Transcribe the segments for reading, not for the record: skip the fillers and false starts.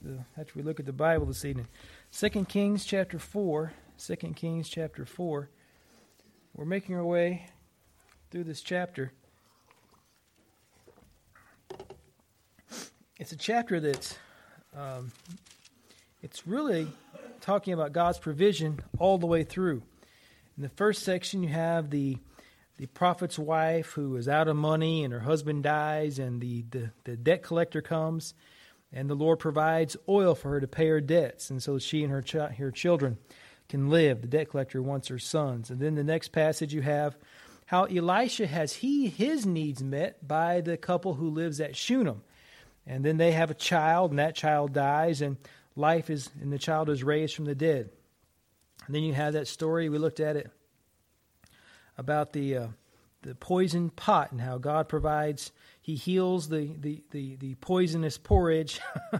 after we look at the Bible this evening. 2 Kings chapter 4. 2 Kings chapter 4. We're making our way through this chapter. It's a chapter that's it's really talking about God's provision all the way through. In the first section, you have the prophet's wife who is out of money and her husband dies, and the debt collector comes, and the Lord provides oil for her to pay her debts, and so she and her children can live. The debt collector wants her sons. And then the next passage you have how Elisha has his needs met by the couple who lives at Shunem. And then they have a child, and that child dies, and the child is raised from the dead. And then you have that story, we looked at it, about the poison pot and how God provides, He heals the poisonous porridge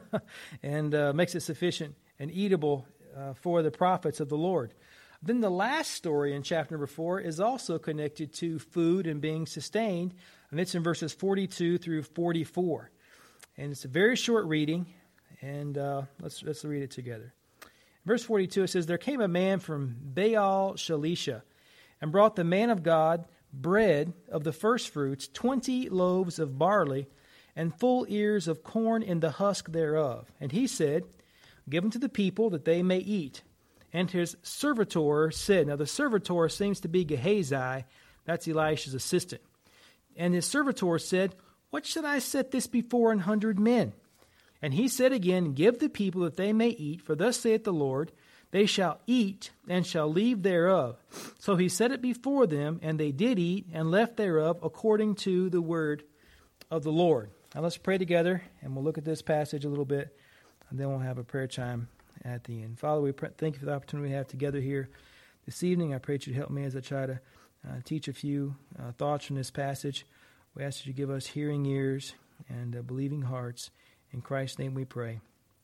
and makes it sufficient and eatable for the prophets of the Lord. Then the last story in chapter number 4 is also connected to food and being sustained, and it's in verses 42 through 44. And it's a very short reading, and let's read it together. Verse 42, it says, "There came a man from Baal Shalisha, and brought the man of God bread of the firstfruits, 20 loaves of barley, and full ears of corn in the husk thereof. And he said, Give them to the people that they may eat. And his servitor said," now the servitor seems to be Gehazi, that's Elisha's assistant. "And his servitor said, What should I set this before 100 men? And he said again, Give the people that they may eat, for thus saith the Lord, They shall eat, and shall leave thereof. So he set it before them, and they did eat, and left thereof, according to the word of the Lord." Now let's pray together, and we'll look at this passage a little bit, and then we'll have a prayer time at the end. Father, we thank you for the opportunity we have together here this evening. I pray that you help me as I try to teach a few thoughts from this passage. We ask that you give us hearing ears and believing hearts. In Christ's name we pray.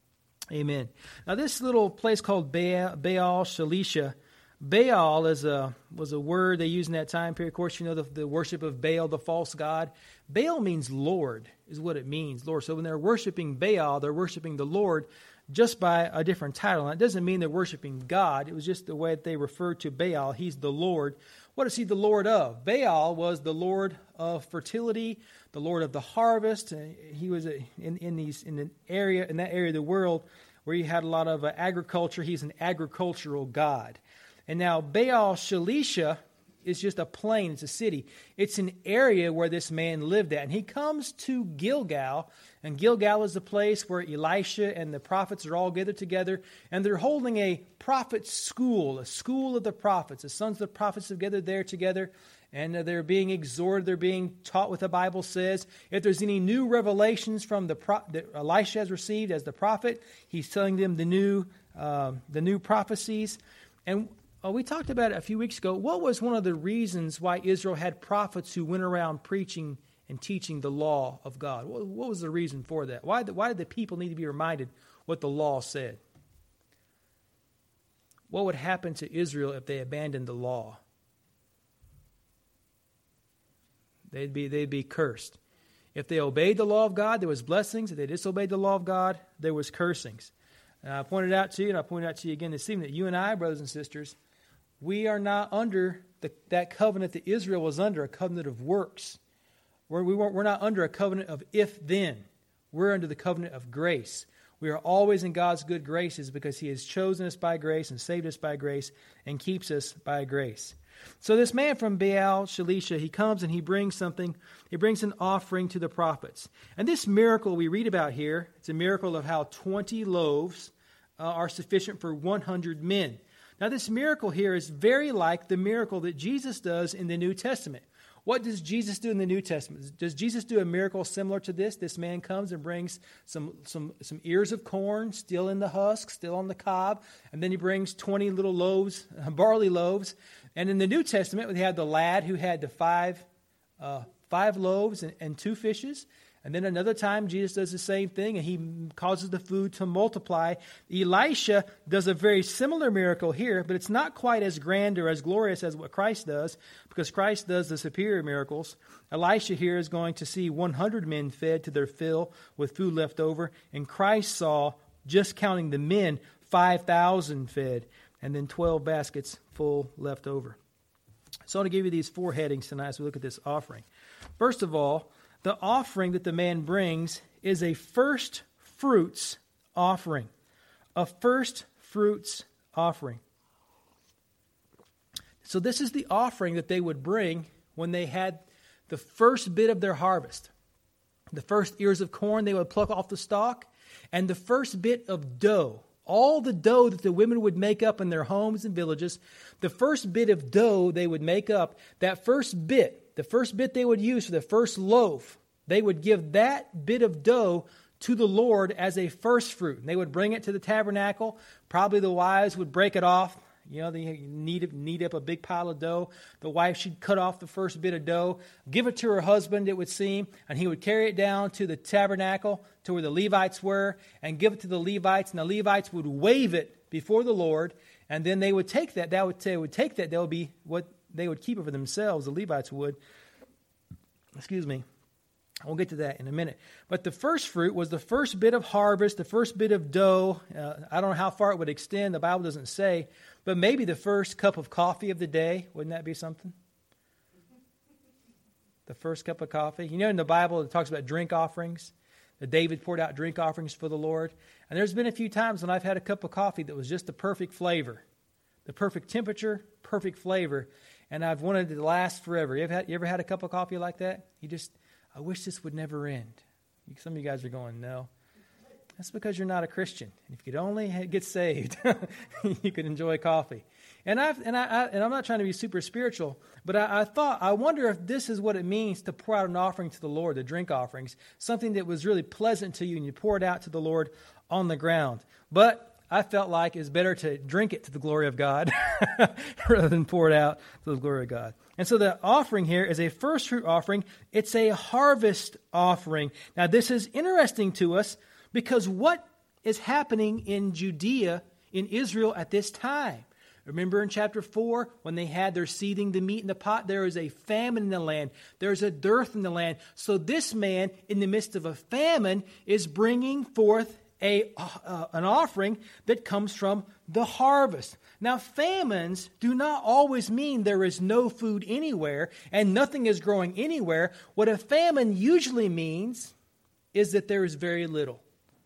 Amen. Now this little place called Baal Shalisha, Baal was a word they used in that time period. Of course, you know the worship of Baal, the false god. Baal means Lord, is what it means, Lord. So when they're worshiping Baal, they're worshiping the Lord just by a different title. Now, it doesn't mean they're worshiping God. It was just the way that they referred to Baal. He's the Lord. What is he the Lord of? Baal was the Lord of fertility, the Lord of the harvest. He was in that area of the world where you had a lot of agriculture. He's an agricultural god. And now Baal Shalisha is just a plain. It's a city. It's an area where this man lived at. And he comes to Gilgal, and Gilgal is the place where Elisha and the prophets are all gathered together, and they're holding a prophet school, a school of the prophets. The sons of the prophets have gathered there together, and they're being exhorted. They're being taught what the Bible says. If there's any new revelations from that Elisha has received as the prophet, he's telling them the new prophecies. And we talked about it a few weeks ago. What was one of the reasons why Israel had prophets who went around preaching and teaching the law of God? What was the reason for that? Why did the people need to be reminded what the law said? What would happen to Israel if they abandoned the law? They'd be cursed. If they obeyed the law of God, there was blessings. If they disobeyed the law of God, there was cursings. And I pointed out to you, and I pointed out to you again this evening, that you and I, brothers and sisters, we are not under that covenant that Israel was under, a covenant of works. We're not under a covenant of if-then. We're under the covenant of grace. We are always in God's good graces because He has chosen us by grace and saved us by grace and keeps us by grace. So this man from Baal Shalisha, he comes and he brings something. He brings an offering to the prophets. And this miracle we read about here, it's a miracle of how 20 loaves are sufficient for 100 men. Now this miracle here is very like the miracle that Jesus does in the New Testament. What does Jesus do in the New Testament? Does Jesus do a miracle similar to this? This man comes and brings some ears of corn, still in the husk, still on the cob, and then he brings 20 little loaves, barley loaves. And in the New Testament, we had the lad who had the five loaves and 2 fishes. And then another time, Jesus does the same thing, and he causes the food to multiply. Elisha does a very similar miracle here, but it's not quite as grand or as glorious as what Christ does, because Christ does the superior miracles. Elisha here is going to see 100 men fed to their fill with food left over, and Christ saw just counting the men, 5,000 fed, and then 12 baskets full left over. So I want to give you these 4 headings tonight as we look at this offering. First of all, the offering that the man brings is a first fruits offering. A first fruits offering. So this is the offering that they would bring when they had the first bit of their harvest. The first ears of corn they would pluck off the stalk, and the first bit of dough. All the dough that the women would make up in their homes and villages, the first bit of dough they would make up, that first bit, the first bit they would use for the first loaf, they would give that bit of dough to the Lord as a first fruit. And they would bring it to the tabernacle. Probably the wives would break it off. You know, they knead up a big pile of dough. The wife, she'd cut off the first bit of dough, give it to her husband, it would seem, and he would carry it down to the tabernacle, to where the Levites were, and give it to the Levites, and the Levites would wave it before the Lord, and then they would take that. That would be what they would keep it for themselves, the Levites would. Excuse me. We'll get to that in a minute. But the first fruit was the first bit of harvest, the first bit of dough. I don't know how far it would extend. The Bible doesn't say. But maybe the first cup of coffee of the day. Wouldn't that be something? The first cup of coffee. You know, in the Bible, it talks about drink offerings. That David poured out drink offerings for the Lord. And there's been a few times when I've had a cup of coffee that was just the perfect flavor. The perfect temperature, perfect flavor. And I've wanted it to last forever. You ever had a cup of coffee like that? I wish this would never end. Some of you guys are going, no. That's because you're not a Christian. If you could only get saved, you could enjoy coffee. And I'm not trying to be super spiritual, but I wonder if this is what it means to pour out an offering to the Lord, the drink offerings, something that was really pleasant to you, and you pour it out to the Lord on the ground. But I felt like it's better to drink it to the glory of God rather than pour it out to the glory of God. And so the offering here is a first fruit offering. It's a harvest offering. Now this is interesting to us because what is happening in Judea, in Israel at this time? Remember in chapter 4, when they're seething the meat in the pot, there is a famine in the land. There's a dearth in the land. So this man, in the midst of a famine, is bringing forth an offering that comes from the harvest. Now, famines do not always mean there is no food anywhere and nothing is growing anywhere. What a famine usually means is that there is very little.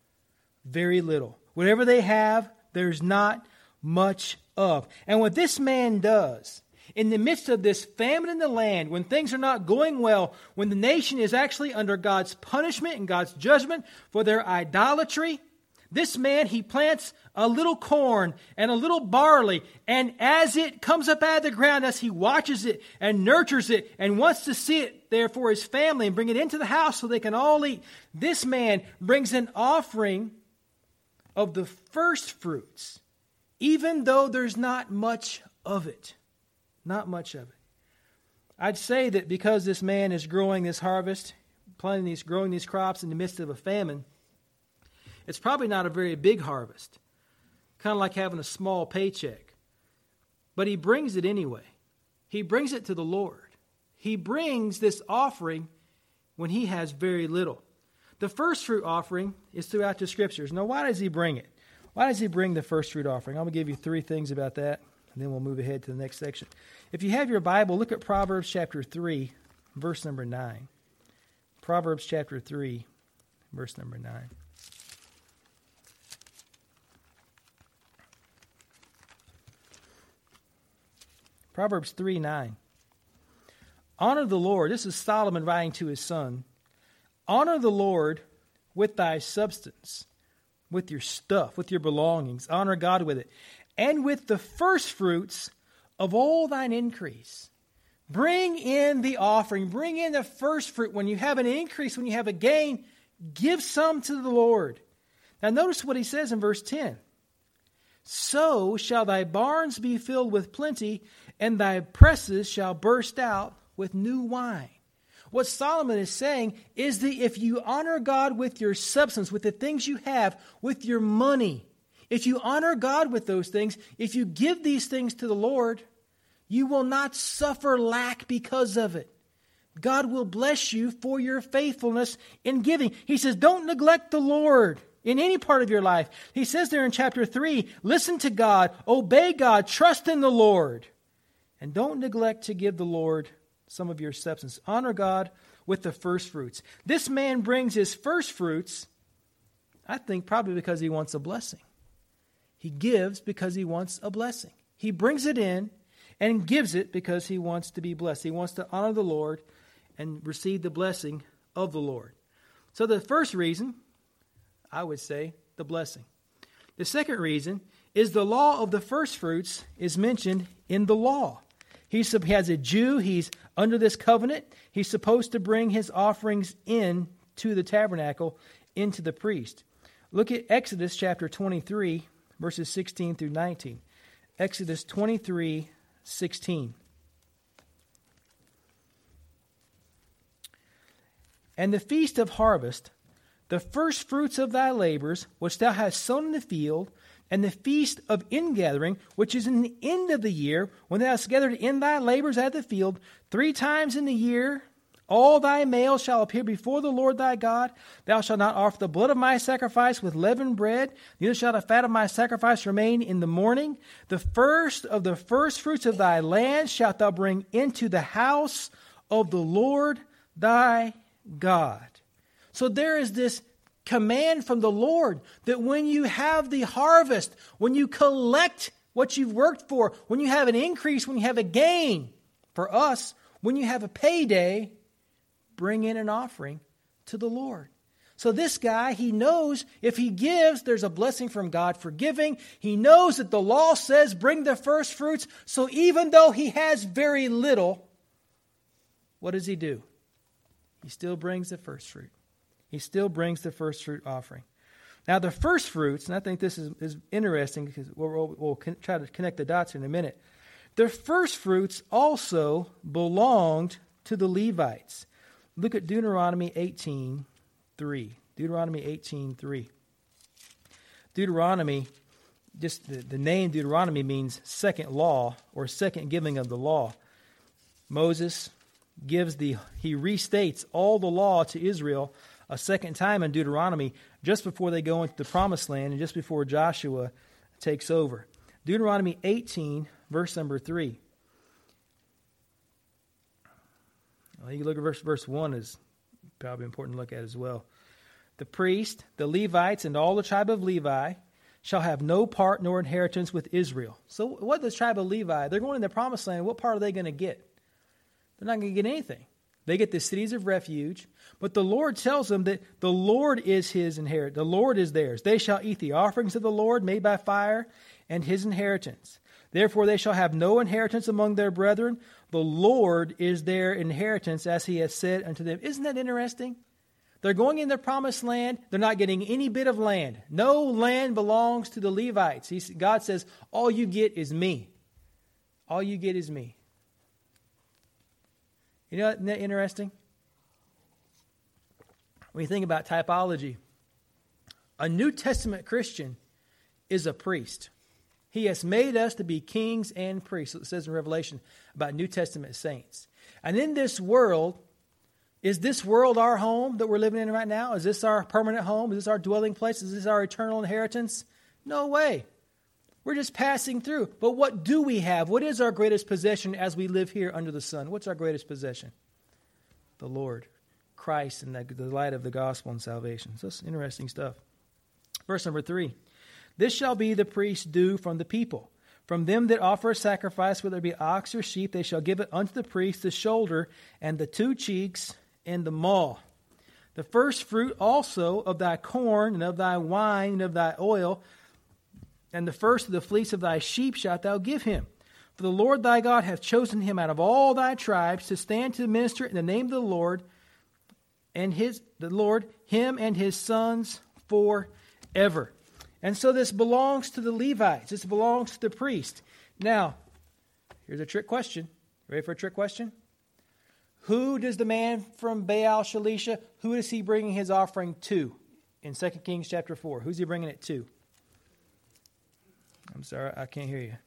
Very little. Whatever they have, there's not much of. And what this man does, in the midst of this famine in the land, when things are not going well, when the nation is actually under God's punishment and God's judgment for their idolatry, this man, he plants a little corn and a little barley, and as it comes up out of the ground, as he watches it and nurtures it and wants to see it there for his family and bring it into the house so they can all eat, this man brings an offering of the first fruits, even though there's not much of it. Not much of it. I'd say that because this man is growing this harvest, growing these crops in the midst of a famine, it's probably not a very big harvest. Kind of like having a small paycheck. But he brings it anyway. He brings it to the Lord. He brings this offering when he has very little. The first fruit offering is throughout the Scriptures. Now, why does he bring it? Why does he bring the first fruit offering? I'm going to give you 3 things about that, and then we'll move ahead to the next section. If you have your Bible, look at Proverbs chapter 3, verse number 9. Proverbs chapter 3, verse number 9. Proverbs 3:9. Honor the Lord. This is Solomon writing to his son. Honor the Lord with thy substance, with your stuff, with your belongings. Honor God with it. And with the first fruits of all thine increase. Bring in the offering. Bring in the first fruit. When you have an increase, when you have a gain, give some to the Lord. Now notice what he says in verse 10. So shall thy barns be filled with plenty, and thy presses shall burst out with new wine. What Solomon is saying is that if you honor God with your substance, with the things you have, with your money, if you honor God with those things, if you give these things to the Lord, you will not suffer lack because of it. God will bless you for your faithfulness in giving. He says, don't neglect the Lord in any part of your life. He says there in chapter 3, listen to God, obey God, trust in the Lord, and don't neglect to give the Lord some of your substance. Honor God with the first fruits. This man brings his first fruits, I think probably because he wants a blessing. He gives because he wants a blessing. He brings it in and gives it because he wants to be blessed. He wants to honor the Lord and receive the blessing of the Lord. So the first reason, I would say, the blessing. The second reason is the law of the first fruits is mentioned in the law. He has a Jew. He's under this covenant. He's supposed to bring his offerings in to the tabernacle, into the priest. Look at Exodus chapter 23, verses 16 through 19. Exodus 23, 16. And the feast of harvest, the first fruits of thy labors, which thou hast sown in the field, and the feast of ingathering, which is in the end of the year, when thou hast gathered in thy labors at the field, 3 times in the year, all thy males shall appear before the Lord thy God. Thou shalt not offer the blood of my sacrifice with leavened bread, neither shall the fat of my sacrifice remain in the morning. The first of the first fruits of thy land shalt thou bring into the house of the Lord thy God. So there is this command from the Lord that when you have the harvest, when you collect what you've worked for, when you have an increase, when you have a gain, for us, when you have a payday, bring in an offering to the Lord. So this guy, he knows if he gives, there's a blessing from God for giving. He knows that the law says bring the first fruits. So even though he has very little, what does he do? He still brings the first fruit. He still brings the first fruit offering. Now the first fruits, and I think this is interesting because we'll try to connect the dots in a minute. The first fruits also belonged to the Levites. Look at Deuteronomy 18:3. Deuteronomy 18:3. Deuteronomy, just the name Deuteronomy means second law or second giving of the law. Moses he restates all the law to Israel a second time in Deuteronomy just before they go into the promised land and just before Joshua takes over. Deuteronomy 18, verse number 3. Well, you can look at verse 1 is probably important to look at as well. The priest, the Levites, and all the tribe of Levi shall have no part nor inheritance with Israel. So what does the tribe of Levi? They're going in the promised land. What part are they going to get? They're not going to get anything. They get the cities of refuge, but the Lord tells them that the Lord is his inheritance. The Lord is theirs. They shall eat the offerings of the Lord made by fire and his inheritance. Therefore they shall have no inheritance among their brethren. The Lord is their inheritance, as he has said unto them. Isn't that interesting? They're going in the promised land. They're not getting any bit of land. No land belongs to the Levites. God says, all you get is me. All you get is me. You know, isn't that interesting? When you think about typology, a New Testament Christian is a priest. He has made us to be kings and priests. It says in Revelation about New Testament saints. And in this world, is this world our home that we're living in right now? Is this our permanent home? Is this our dwelling place? Is this our eternal inheritance? No way. We're just passing through. But what do we have? What is our greatest possession as we live here under the sun? What's our greatest possession? The Lord, Christ, and the light of the gospel and salvation. So that's interesting stuff. Verse number 3. This shall be the priest's due from the people. From them that offer a sacrifice, whether it be ox or sheep, they shall give it unto the priest the shoulder and the 2 cheeks and the maw. The first fruit also of thy corn and of thy wine and of thy oil, and the first of the fleece of thy sheep shalt thou give him. For the Lord thy God hath chosen him out of all thy tribes to stand to minister in the name of the Lord, and him and his sons forever. And so this belongs to the Levites. This belongs to the priest. Now, here's a trick question. Ready for a trick question? Who does the man from Baal Shalisha, who is he bringing his offering to in 2 Kings chapter 4? Who's he bringing it to? I'm sorry, I can't hear you.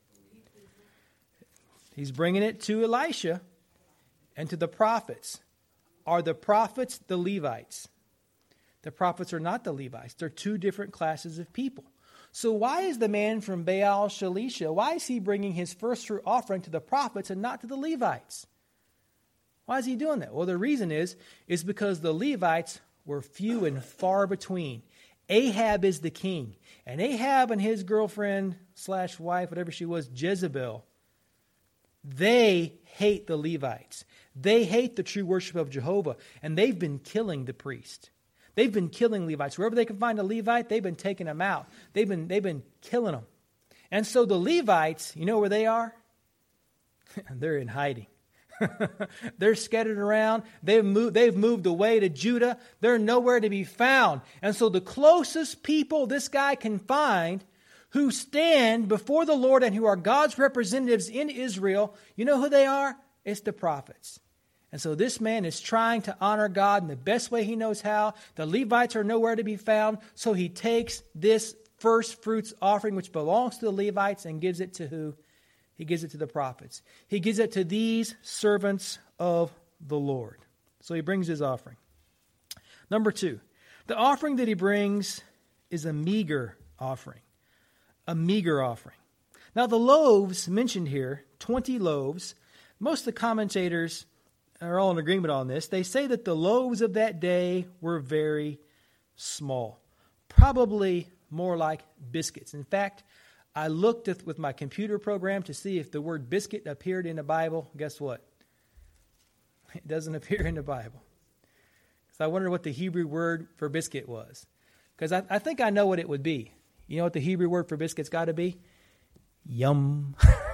He's bringing it to Elisha and to the prophets. Are the prophets the Levites? The prophets are not the Levites. They're two different classes of people. So why is the man from Baal Shalisha, why is he bringing his first fruit offering to the prophets and not to the Levites? Why is he doing that? Well, the reason is because the Levites were few and far between. Ahab is the king. And Ahab and his girlfriend / wife, whatever she was, Jezebel, they hate the Levites. They hate the true worship of Jehovah. And they've been killing the priest. They've been killing Levites. Wherever they can find a Levite, they've been taking them out. They've been killing them. And so the Levites, you know where they are? They're in hiding. They're scattered around. They've moved away to Judah. They're nowhere to be found. And so the closest people this guy can find who stand before the Lord and who are God's representatives in Israel, you know who they are? It's the prophets. And so this man is trying to honor God in the best way he knows how. The Levites are nowhere to be found. So he takes this first fruits offering, which belongs to the Levites, and gives it to who? He gives it to the prophets. He gives it to these servants of the Lord. So he brings his offering. Number 2, the offering that he brings is a meager offering. A meager offering. Now the loaves mentioned here, 20 loaves, most of the commentators are all in agreement on this. They say that the loaves of that day were very small. Probably more like biscuits. In fact, I looked with my computer program to see if the word biscuit appeared in the Bible. Guess what? It doesn't appear in the Bible. So I wondered what the Hebrew word for biscuit was. Because I think I know what it would be. You know what the Hebrew word for biscuit's got to be? Yum.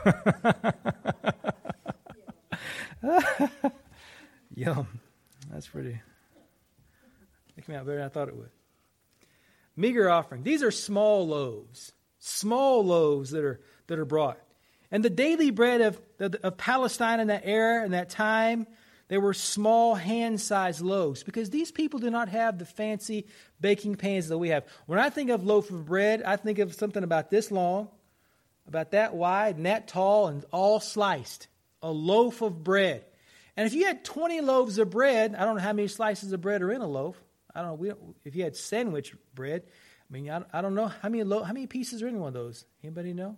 Yum. That's pretty. It came out better than I thought it would. Meager offering. These are small loaves. Small loaves that are brought. And the daily bread of Palestine in that era, in that time, they were small hand-sized loaves. Because these people do not have the fancy baking pans that we have. When I think of loaf of bread, I think of something about this long, about that wide, and that tall, and all sliced. A loaf of bread. And if you had 20 loaves of bread, I don't know how many slices of bread are in a loaf. I don't know. If you had sandwich bread, I mean, I don't know how many pieces are in one of those. Anybody know?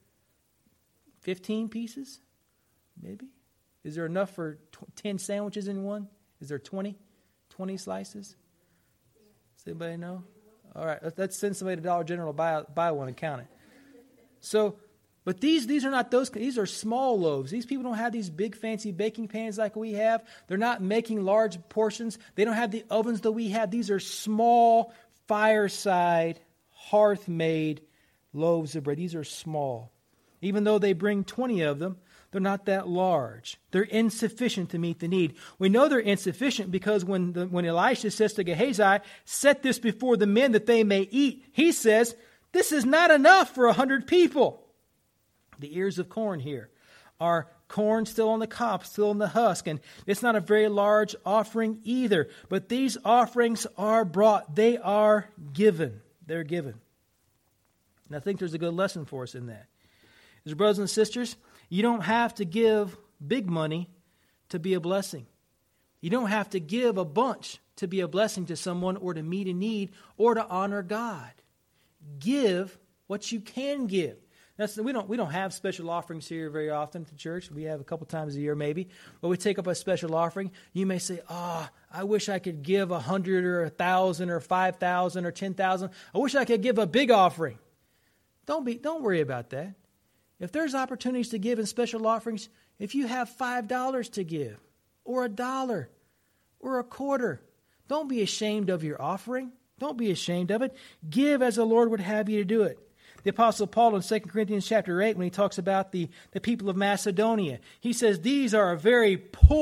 15 pieces, maybe. Is there enough for 10 sandwiches in one? Is there 20 slices? Does anybody know? All right, let's send somebody to Dollar General buy one and count it. So. But these are not those. These are small loaves. These people don't have these big fancy baking pans like we have. They're not making large portions. They don't have the ovens that we have. These are small fireside, hearth-made loaves of bread. These are small. Even though they bring 20 of them, they're not that large. They're insufficient to meet the need. We know they're insufficient because when Elisha says to Gehazi, set this before the men that they may eat, he says, this is not enough for 100 people. The ears of corn here are corn still on the cob, still in the husk, and it's not a very large offering either. But these offerings are brought. They are given. They're given. And I think there's a good lesson for us in that. As brothers and sisters, you don't have to give big money to be a blessing. You don't have to give a bunch to be a blessing to someone or to meet a need or to honor God. Give what you can give. We don't have special offerings here very often at the church. We have a couple times a year maybe. But we take up a special offering. You may say, I wish I could give 100 or 1,000 or 5,000 or 10,000. I wish I could give a big offering. Don't worry about that. If there's opportunities to give in special offerings, if you have $5 to give or $1 or a quarter, don't be ashamed of your offering. Don't be ashamed of it. Give as the Lord would have you to do it. The Apostle Paul in 2 Corinthians chapter 8, when he talks about the people of Macedonia, he says, these are a very,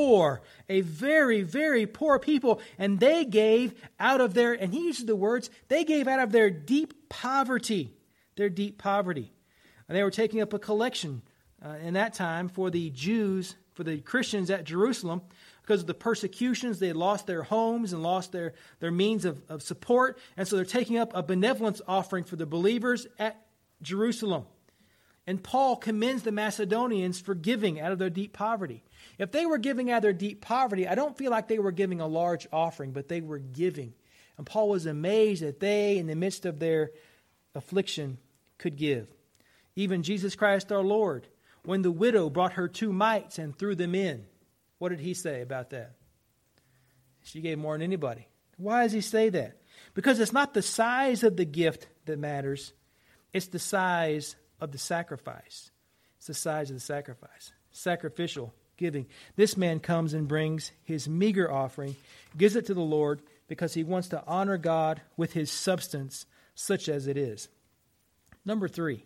very poor people, and they gave out of their, and he uses the words, they gave out of their deep poverty. And they were taking up a collection in that time for the Jews, for the Christians at Jerusalem, because of the persecutions. They had lost their homes and lost their means of support, and so they're taking up a benevolence offering for the believers at Jerusalem. And Paul commends the Macedonians for giving out of their deep poverty. If they were giving out of their deep poverty, I don't feel like they were giving a large offering, but they were giving. And Paul was amazed that they, in the midst of their affliction, could give. Even Jesus Christ our Lord, when the widow brought her 2 mites and threw them in, what did he say about that? She gave more than anybody. Why does he say that? Because it's not the size of the gift that matters. It's the size of the sacrifice. It's the size of the sacrifice. Sacrificial giving. This man comes and brings his meager offering, gives it to the Lord because he wants to honor God with his substance, such as it is. Number three.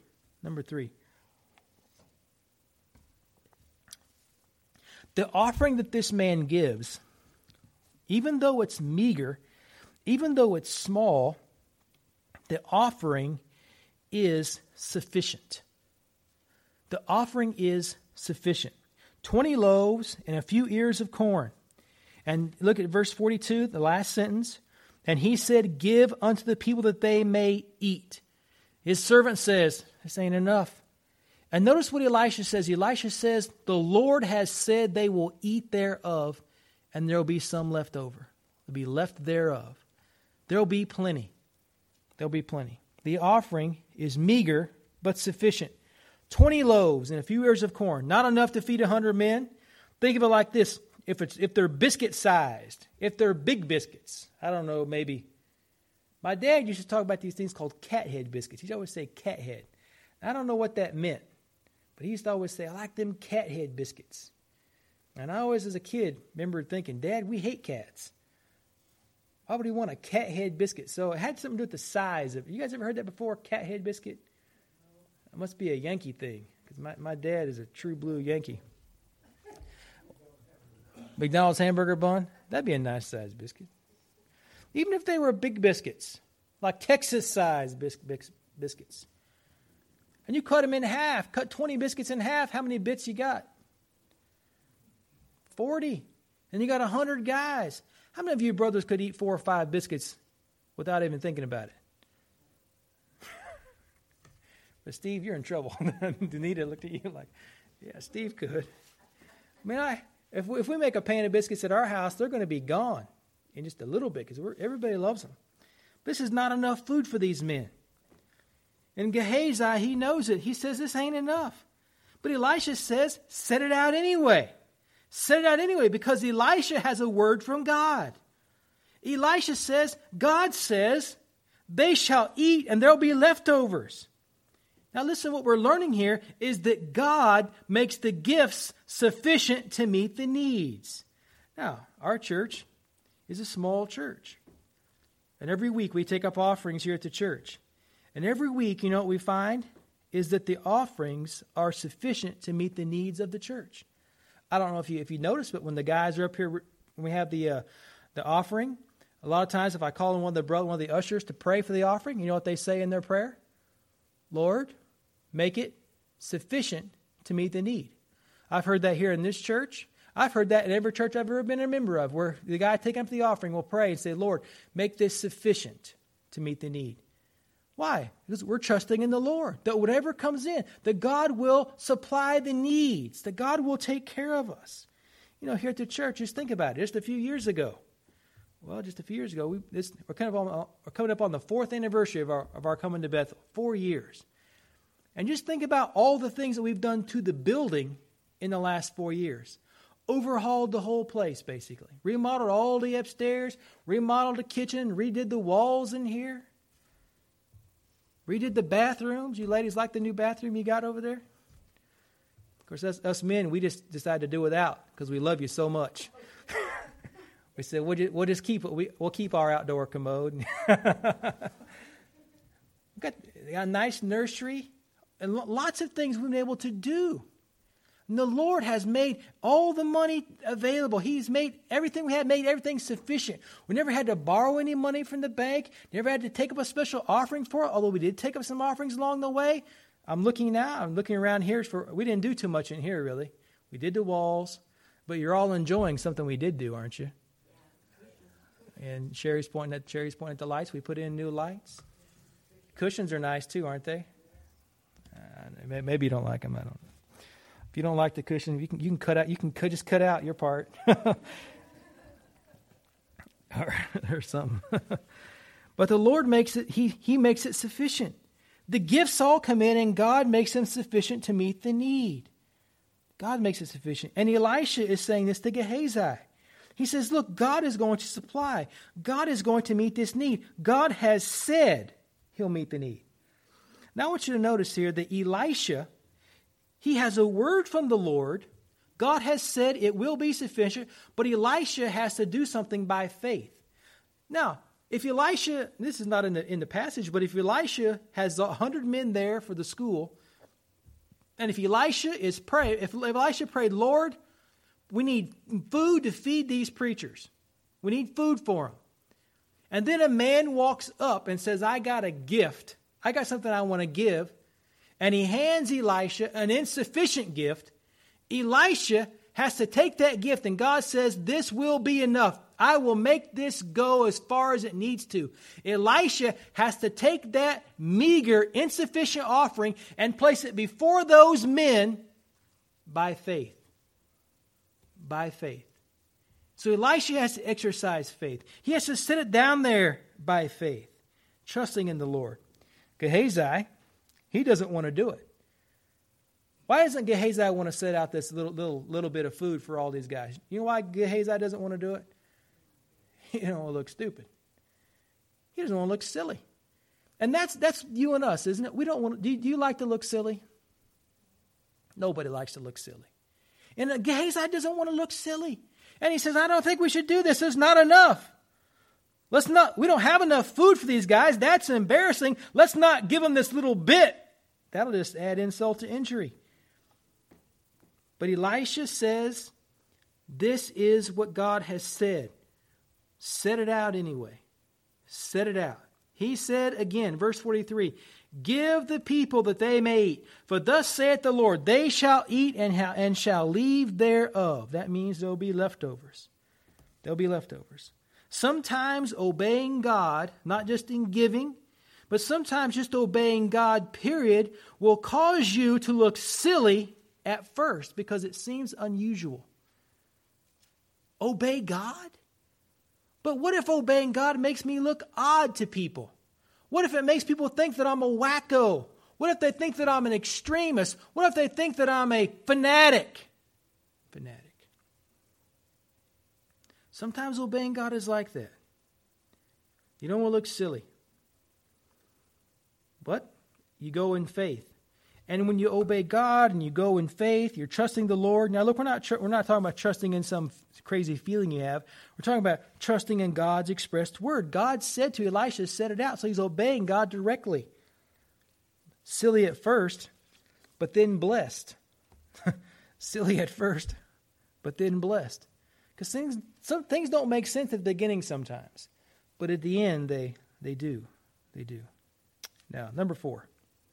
The offering that this man gives, even though it's meager, even though it's small, the offering is sufficient. The offering is sufficient. 20 loaves and a few ears of corn. And look at verse 42, the last sentence. And he said, give unto the people that they may eat. His servant says, this ain't enough. And notice what Elisha says. Elisha says, the Lord has said they will eat thereof, and there will be some left over. There'll be left thereof. There will be plenty. There will be plenty. The offering is meager, but sufficient. 20 loaves and a few ears of corn. Not enough to feed 100 men. Think of it like this. If they're biscuit-sized, if they're big biscuits, I don't know, maybe. My dad used to talk about these things called cat head biscuits. He'd always say cat head. I don't know what that meant, but he used to always say, I like them cat head biscuits. And I always, as a kid, remember thinking, Dad, we hate cats. Why would he want a cat head biscuit? So it had something to do with the size of it. You guys ever heard that before, cat head biscuit? It must be a Yankee thing, because my dad is a true blue Yankee. McDonald's hamburger bun, that'd be a nice size biscuit. Even if they were big biscuits, like Texas-sized biscuits. And you cut them in half, cut 20 biscuits in half, how many bits you got? 40. And you got 100 guys. How many of you brothers could eat 4 or 5 biscuits without even thinking about it? But Steve, you're in trouble. Danita looked at you like, yeah, Steve could. I mean, if we make a pan of biscuits at our house, they're going to be gone in just a little bit because everybody loves them. This is not enough food for these men. And Gehazi, he knows it. He says this ain't enough. But Elisha says, set it out anyway. Set it out anyway because Elisha has a word from God. Elisha says, God says, they shall eat and there'll be leftovers. Now listen, what we're learning here is that God makes the gifts sufficient to meet the needs. Now, our church is a small church. And every week we take up offerings here at the church. And every week, you know what we find? Is that the offerings are sufficient to meet the needs of the church. I don't know if you notice, but when the guys are up here, when we have the offering, a lot of times if I call on one of the ushers to pray for the offering, you know what they say in their prayer? Lord, make it sufficient to meet the need. I've heard that here in this church. I've heard that in every church I've ever been a member of, where the guy taking up the offering will pray and say, Lord, make this sufficient to meet the need. Why? Because we're trusting in the Lord, that whatever comes in, that God will supply the needs, that God will take care of us. You know, here at the church, just think about it. Just a few years ago, we're coming up on the 4th anniversary of our coming to Bethel, 4 years. And just think about all the things that we've done to the building in the last 4 years. Overhauled the whole place, basically. Remodeled all the upstairs, remodeled the kitchen, redid the walls in here. Redid the bathrooms. You ladies like the new bathroom you got over there? Of course, us men, we just decided to do without because we love you so much. We said, we'll just keep it. We'll keep our outdoor commode. We got a nice nursery and lots of things we've been able to do. And the Lord has made all the money available. He's made everything we had, made everything sufficient. We never had to borrow any money from the bank. Never had to take up a special offering for it, although we did take up some offerings along the way. I'm looking around here. We didn't do too much in here, really. We did the walls, but you're all enjoying something we did do, aren't you? And Sherry's pointing at the lights. We put in new lights. Cushions are nice, too, aren't they? Maybe you don't like them. I don't know. If you don't like the cushion, you can cut out. You can just cut out your part. or something. But the Lord makes it, he makes it sufficient. The gifts all come in and God makes them sufficient to meet the need. God makes it sufficient. And Elisha is saying this to Gehazi. He says, look, God is going to supply. God is going to meet this need. God has said he'll meet the need. Now I want you to notice here that Elisha, he has a word from the Lord. God has said it will be sufficient, but Elisha has to do something by faith. Now, if Elisha, this is not in the passage, but if Elisha has 100 men there for the school, and if Elisha prayed, Lord, we need food to feed these preachers. We need food for them. And then a man walks up and says, I got a gift. I got something I want to give. And he hands Elisha an insufficient gift. Elisha has to take that gift, and God says, this will be enough. I will make this go as far as it needs to. Elisha has to take that meager, insufficient offering and place it before those men by faith. By faith. So Elisha has to exercise faith. He has to set it down there by faith, trusting in the Lord. Gehazi, he doesn't want to do it. Why doesn't Gehazi want to set out this little bit of food for all these guys? You know why Gehazi doesn't want to do it? He doesn't want to look stupid. He doesn't want to look silly. And that's you and us, isn't it? We don't want to, do you like to look silly? Nobody likes to look silly. And Gehazi doesn't want to look silly. And he says, I don't think we should do this. There's not enough. We don't have enough food for these guys. That's embarrassing. Let's not give them this little bit. That'll just add insult to injury. But Elisha says, this is what God has said. Set it out anyway. Set it out. He said again, verse 43, give the people that they may eat. For thus saith the Lord, they shall eat and shall leave thereof. That means there'll be leftovers. There'll be leftovers. Sometimes obeying God, not just in giving, but sometimes just obeying God, period, will cause you to look silly at first because it seems unusual. Obey God? But what if obeying God makes me look odd to people? What if it makes people think that I'm a wacko? What if they think that I'm an extremist? What if they think that I'm a fanatic? Sometimes obeying God is like that. You don't want to look silly. But you go in faith. And when you obey God and you go in faith, you're trusting the Lord. Now look, we're not talking about trusting in some crazy feeling you have. We're talking about trusting in God's expressed word. God said to Elisha, set it out. So he's obeying God directly. Silly at first, but then blessed. Silly at first, but then blessed. Because some things don't make sense at the beginning sometimes. But at the end, they do. They do. Now, number four.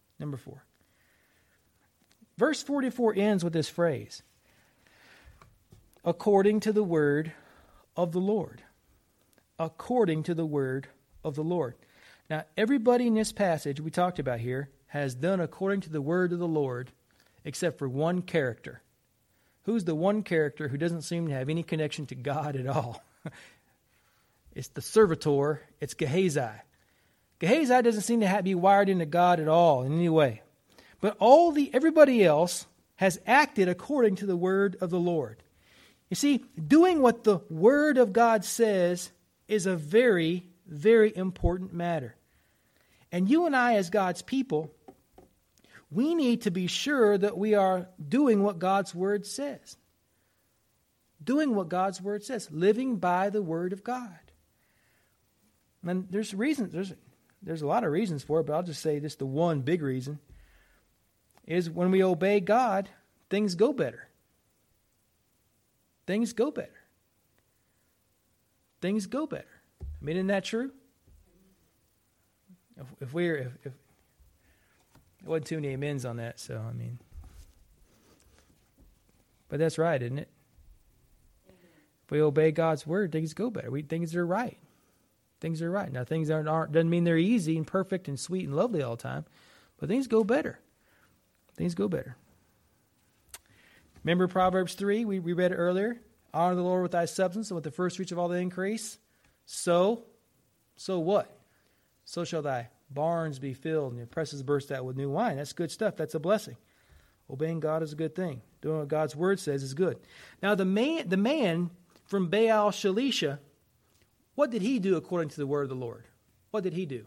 Verse 44 ends with this phrase, according to the word of the Lord. According to the word of the Lord. Now, everybody in this passage we talked about here has done according to the word of the Lord, except for one character. Who's the one character who doesn't seem to have any connection to God at all? It's the servitor. It's Gehazi. Gehazi doesn't seem to be wired into God at all in any way. But everybody else has acted according to the word of the Lord. You see, doing what the word of God says is a very, very important matter. And you and I, as God's people, we need to be sure that we are doing what God's word says. Doing what God's word says. Living by the word of God. And there's reasons. There's a lot of reasons for it, but I'll just say this, the one big reason is when we obey God, things go better. Things go better. Things go better. I mean, isn't that true? If there wasn't too many amens on that, so I mean. But that's right, isn't it? If we obey God's word, things go better. Things are right. Things are right. Now, things doesn't mean they're easy and perfect and sweet and lovely all the time, but things go better. Things go better. Remember Proverbs 3? We read it earlier. Honor the Lord with thy substance and with the first fruits of all the increase. So what? So shall thy barns be filled and your presses burst out with new wine. That's good stuff. That's a blessing. Obeying God is a good thing. Doing what God's word says is good. Now the man from Baal Shalisha, what did he do according to the word of the Lord? What did he do?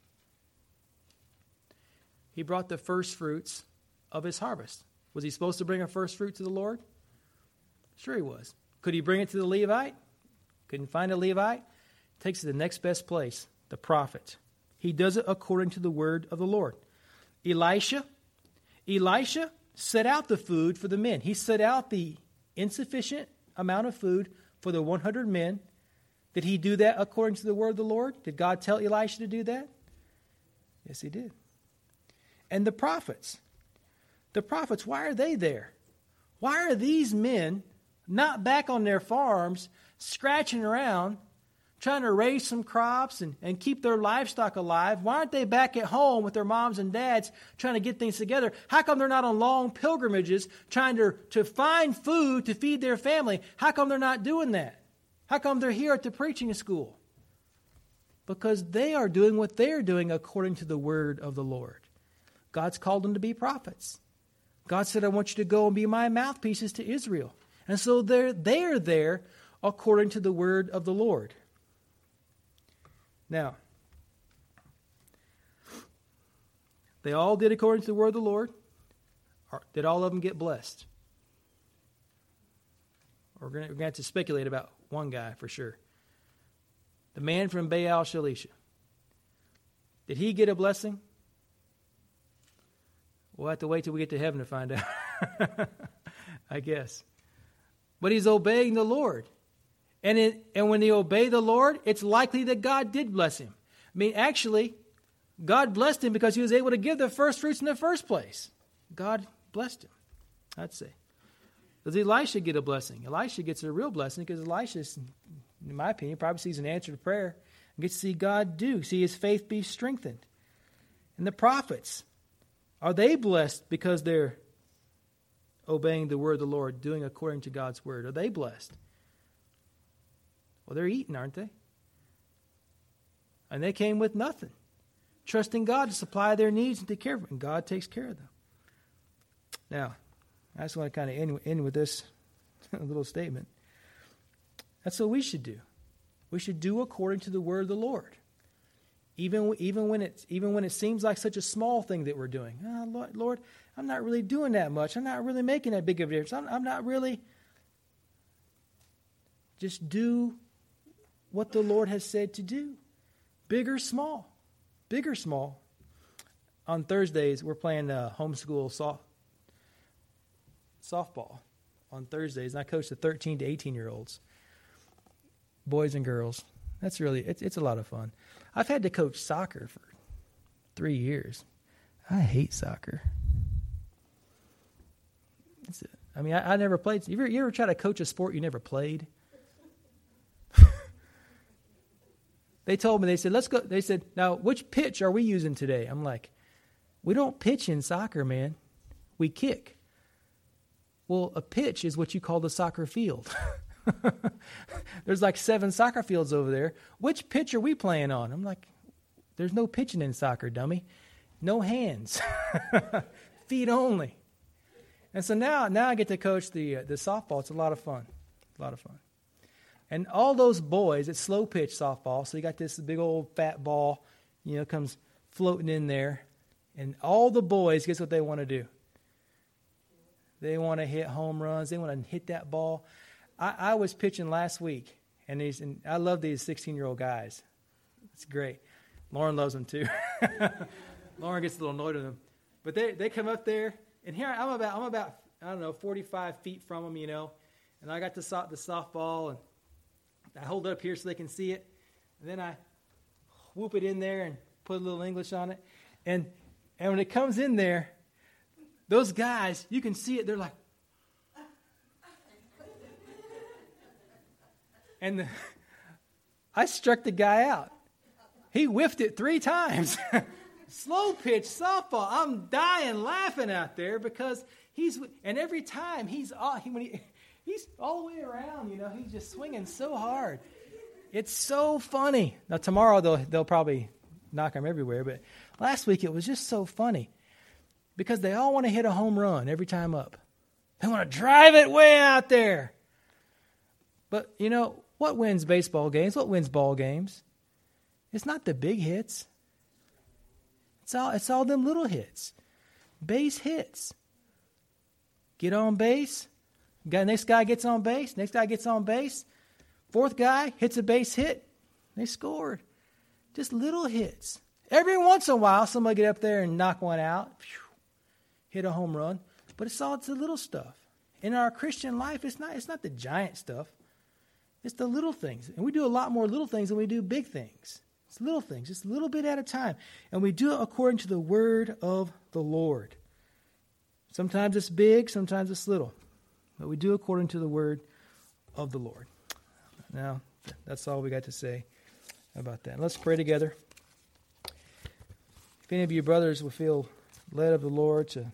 He brought the first fruits of his harvest. Was he supposed to bring a first fruit to the Lord? Sure he was. Could he bring it to the Levite? Couldn't find a Levite? Takes it to the next best place, the prophet. He does it according to the word of the Lord. Elisha set out the food for the men. He set out the insufficient amount of food for the 100 men. Did he do that according to the word of the Lord? Did God tell Elisha to do that? Yes, he did. And the prophets, why are they there? Why are these men not back on their farms, scratching around, trying to raise some crops and keep their livestock alive? Why aren't they back at home with their moms and dads trying to get things together? How come they're not on long pilgrimages trying to find food to feed their family? How come they're not doing that? How come they're here at the preaching school? Because they are doing what they're doing according to the word of the Lord. God's called them to be prophets. God said, I want you to go and be my mouthpieces to Israel. And so they're there according to the word of the Lord. Now, they all did according to the word of the Lord. Did all of them get blessed? We're going to have to speculate about one guy for sure. The man from Baal Shalisha. Did he get a blessing? We'll have to wait till we get to heaven to find out, I guess. But he's obeying the Lord. And when they obey the Lord, it's likely that God did bless him. I mean, actually, God blessed him because he was able to give the first fruits in the first place. God blessed him, I'd say. Does Elisha get a blessing? Elisha gets a real blessing because Elisha, in my opinion, probably sees an answer to prayer and gets to see God see his faith be strengthened. And the prophets, are they blessed because they're obeying the word of the Lord, doing according to God's word? Are they blessed? Well, they're eating, aren't they? And they came with nothing, trusting God to supply their needs and take care of them. And God takes care of them. Now, I just want to kind of end with this little statement. That's what we should do. We should do according to the word of the Lord. Even when it seems like such a small thing that we're doing. Oh, Lord, I'm not really doing that much. I'm not really making that big of a difference. I'm not really. Just do what the Lord has said to do. Big or small. Big or small. On Thursdays, we're playing homeschool softball on Thursdays. And I coach the 13 to 18-year-olds. Boys and girls. That's really, it's a lot of fun. I've had to coach soccer for 3 years. I hate soccer. I never played. You ever try to coach a sport you never played? They told me, they said, let's go. They said, now, which pitch are we using today? I'm like, we don't pitch in soccer, man. We kick. Well, a pitch is what you call the soccer field. There's like 7 soccer fields over there. Which pitch are we playing on? I'm like, there's no pitching in soccer, dummy. No hands. Feet only. And so now I get to coach the softball. It's a lot of fun. A lot of fun. And all those boys, it's slow pitch softball. So you got this big old fat ball, comes floating in there. And all the boys, guess what they want to do? They want to hit home runs. They want to hit that ball. I was pitching last week, and I love these 16-year-old guys. It's great. Lauren loves them too. Lauren gets a little annoyed with them. But they come up there, and here I'm about 45 feet from them, and I got the softball, and I hold it up here so they can see it, and then I whoop it in there and put a little English on it. And when it comes in there, those guys, you can see it, they're like, and I struck the guy out. He whiffed it 3 times. Slow pitch softball. I'm dying laughing out there because and every time he's all the way around, he's just swinging so hard. It's so funny. Now, tomorrow they'll probably knock them everywhere, but last week it was just so funny because they all want to hit a home run every time up. They want to drive it way out there. But, you know, what wins baseball games? What wins ball games? It's not the big hits. It's all them little hits. Base hits. Get on base. Next guy gets on base. Next guy gets on base. Fourth guy hits a base hit. They scored. Just little hits. Every once in a while, somebody get up there and knock one out. Hit a home run. But it's the little stuff. In our Christian life, it's not the giant stuff. It's the little things. And we do a lot more little things than we do big things. It's little things, just a little bit at a time. And we do it according to the word of the Lord. Sometimes it's big, sometimes it's little. But we do according to the word of the Lord. Now, that's all we got to say about that. Let's pray together. If any of you brothers will feel led of the Lord to